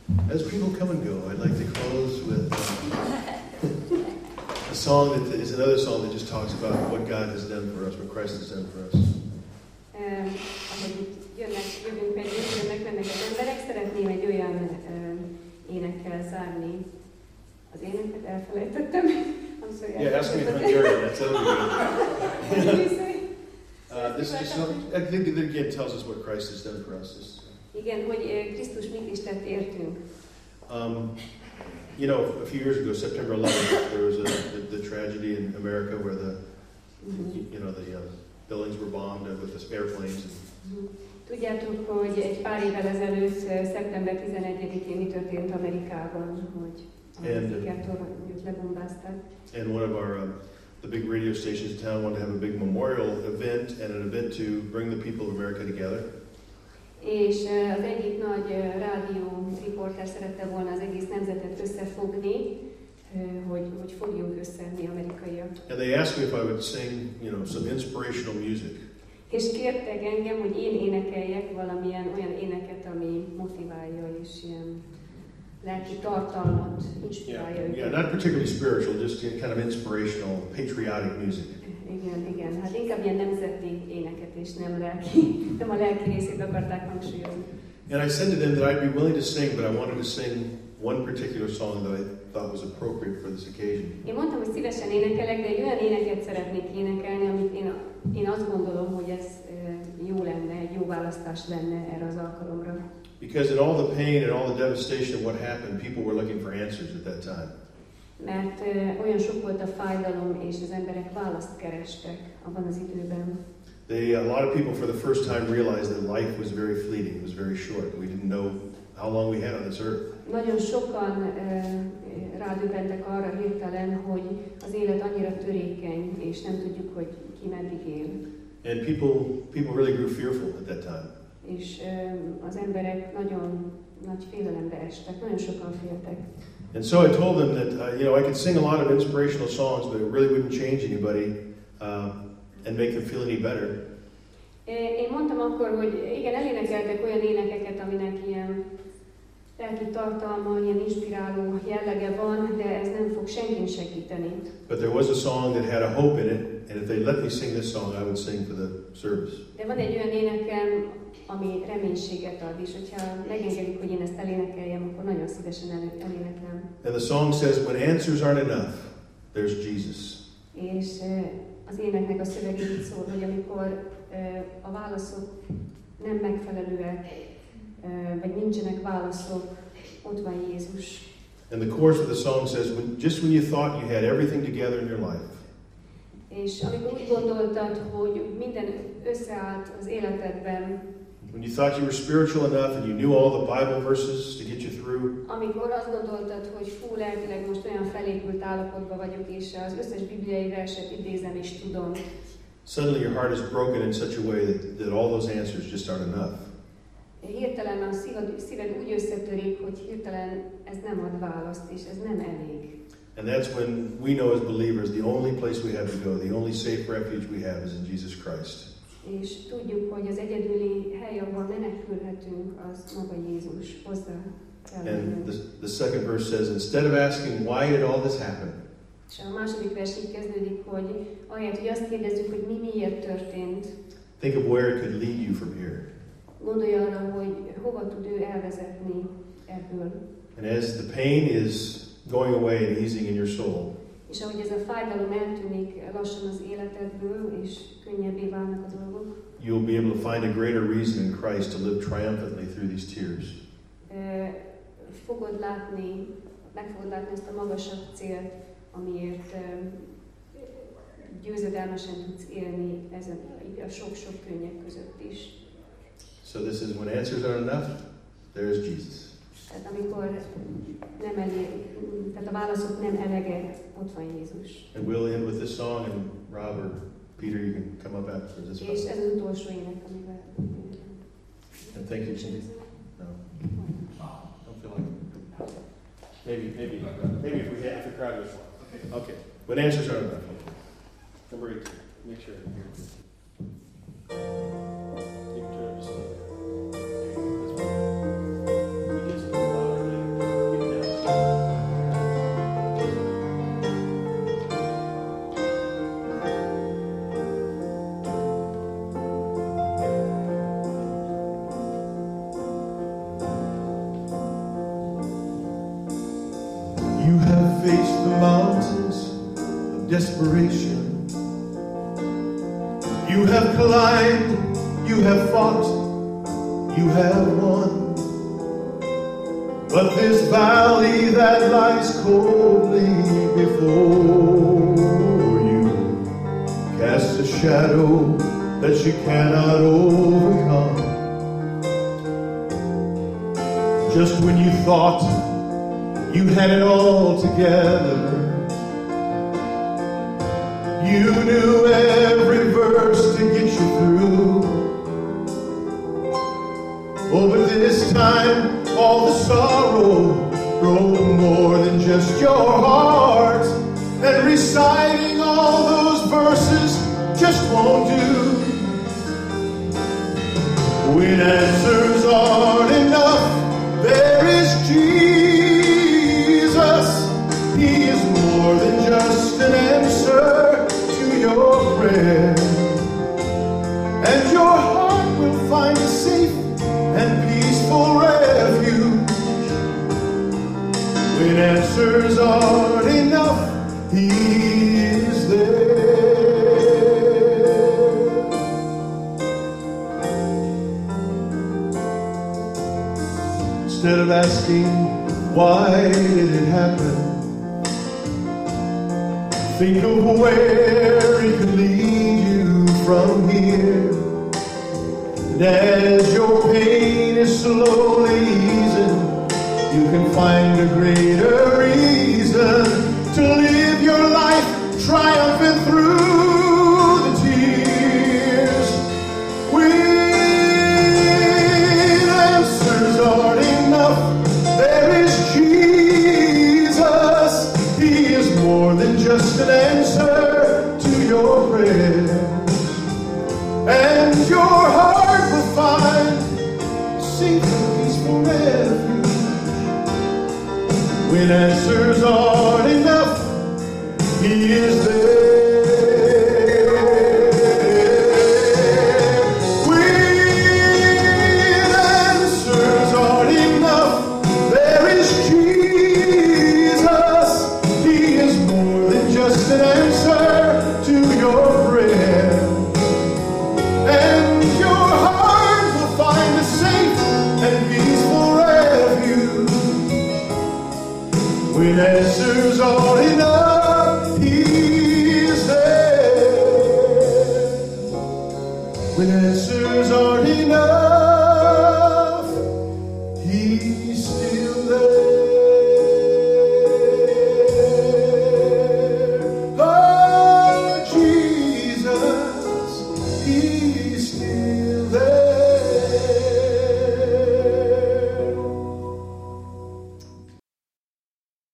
As people come and go, I'd like to close with a song that is another song that just talks about what God has done for us, what Christ has done for us. Ahogy jövünk pedig, mennek az emberek, szeretném egy olyan énekkel zárni. Az éneket elfelejtettem. I'm sorry. Yeah, ask me in Hungarian, that's so good. This is just, I think that again tells us what Christ has done for us. Igen, hogy Krisztus mit is tett értünk. You know, a few years ago, September 11th, there was the tragedy in America where the buildings were bombed with the airplanes. Tudjátok, hogy egy pár évvel ezelőtt, szeptember 11-én mi történt Amerikában, hogy a szigettornyot lebombázták. And one of our the big radio stations in town wanted to have a big memorial event and an event to bring the people of America together. És az egyik nagy rádió riporter szerette volna az egész nemzetet összefogni, hogy fogjunk össze mi amerikaiak. And they asked me if I would sing, some inspirational music. És kértek engem, hogy én énekeljek valamilyen olyan éneket, ami motiválja és ilyen lelki tartalmat inspirálja őket. Yeah, not particularly spiritual, just kind of inspirational, patriotic music. Igen. Hát inkább ilyen nemzeti éneket és nem a lelki részét akarták hangsúlyozni. And I said to them that I'd be willing to sing, but I wanted to sing one particular song that I thought was appropriate for this occasion. Én mondtam, hogy szívesen énekelek, de egy olyan éneket szeretnék énekelni, amit én azt gondolom, hogy ez jó lenne, egy jó választás lenne erre az alkalomra. Because in all the pain and all the devastation of what happened, people were looking for answers at that time. Mert olyan sok volt a fájdalom, és az emberek választ kerestek abban az időben. A lot of people for the first time realized that life was very fleeting, it was very short. We didn't know how long we had on this earth. Nagyon sokan rádöbbentek arra hirtelen, hogy az élet annyira törékeny, és nem tudjuk, hogy ki meddig él. And people really grew fearful at that time. És az emberek nagyon nagy félelembe estek, nagyon sokan féltek. And so I told them that I could sing a lot of inspirational songs, but it really wouldn't change anybody and make them feel any better. Én mondtam akkor, hogy igen, elénekeltek olyan énekeket, aminek ilyen lelki tartalma, ilyen inspiráló jellege van, de ez nem fog senkin segíteni. But there was a song that had a hope in it, and if they let me sing this song, I would sing for the service. De van egy olyan énekem, ami reménységet ad, és hogyha megengedik, hogy én ezt elénekeljem, akkor nagyon szívesen eléneklem. And the song says, when answers aren't enough, there's Jesus. És az éneknek a szövege így szól, hogy amikor a válaszok nem megfelelőek, vagy nincsenek válaszok, ott van Jézus. And the chorus of the song says, just when you thought you had everything together in your life, és amikor úgy gondoltad, hogy minden összeállt az életedben, when you thought you were spiritual enough and you knew all the Bible verses to get you through, amikor azt gondoltad, hogy lelkileg most olyan felépült állapotban vagyok, és az összes bibliai verset idézem és tudom. Suddenly your heart is broken in such a way that all those answers just aren't enough. Hirtelen a szíved úgy összetörik, hogy hirtelen ez nem ad választ, és ez nem elég. And that's when we know as believers the only place we have to go, the only safe refuge we have is in Jesus Christ. És tudjuk, hogy az egyedüli hely, ahol menekülhetünk, az maga Jézus, hozzá kell. And the second verse says, instead of asking why did all this happen, és a második vers így kezdődik, hogy ahelyett, hogy azt kérdezzük, hogy mi miért történt, think of where it could lead you from here. Gondolj arra, hogy hova tud ő elvezetni ebből. And as the pain is going away and easing in your soul, és ahogy ez a fájdalom eltűnik lassan az életedből, és könnyebbé válnak a dolgok, you'll be able to find a greater reason in Christ to live triumphantly through these tears. Meg fogod látni ezt a magasabb célt, amiért győzedelmesen tudsz élni ezen a sok-sok könnyek között is. So this is when answers aren't enough, there is Jesus. Tehát amikor nem elég, tehát a válaszok nem elegek, ott van Jézus. And we'll end with this song, and Rob or Peter, you can come up after this. És ez az utolsó ének, amivel. And thank you, Cindy. No, don't feel like it. Maybe if the crowd was okay. When answers aren't enough. Number 18. Make sure you're here. You can turn it just a little bit. You have faced the mountains of desperation. You have climbed, you have fought, you have won. But this valley that lies coldly before you casts a shadow that you cannot overcome. Just when you thought you had it all together, you knew every verse to get you through. Oh, but this time all the sorrow broke more than just your heart, and reciting all those verses just won't do. When answers aren't enough, there is Jesus. He is more than just an answer to your prayer, and your heart will find a safe and peaceful refuge. When answers aren't enough, He is there. Instead of asking, why did it happen? Think of where He could lead you from here. And as your pain is slowly easing, you can find a greater reason to live your life triumphant through the tears. When answers aren't enough, there is Jesus. He is more than just an answer to your prayer, and your heart will find safe and peaceful refuge. When answers aren't enough, He is there. When answers aren't enough, there is Jesus. He is more than just an answer to your prayer, and your heart will find a safe and peaceful refuge. When answers are enough, He is there. When answers are